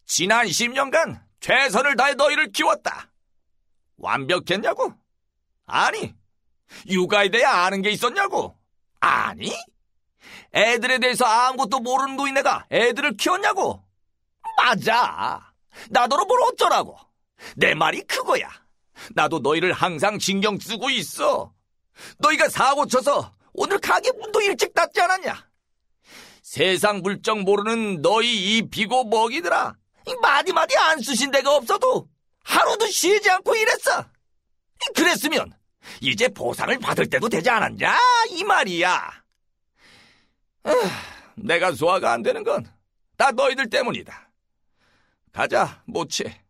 지난 10년간 최선을 다해 너희를 키웠다. 완벽했냐고? 아니. 육아에 대해 아는 게 있었냐고? 아니. 애들에 대해서 아무것도 모르는 노인네가 애들을 키웠냐고? 맞아. 나더러 뭘 어쩌라고. 내 말이 그거야. 나도 너희를 항상 신경 쓰고 있어. 너희가 사고 쳐서 오늘 가게 문도 일찍 닫지 않았냐? 세상 물정 모르는 너희 이 비고 먹이들아. 마디마디 안 쓰신 데가 없어도 하루도 쉬지 않고 일했어. 그랬으면 이제 보상을 받을 때도 되지 않았냐? 이 말이야. 내가 소화가 안 되는 건 다 너희들 때문이다. 가자, 모치.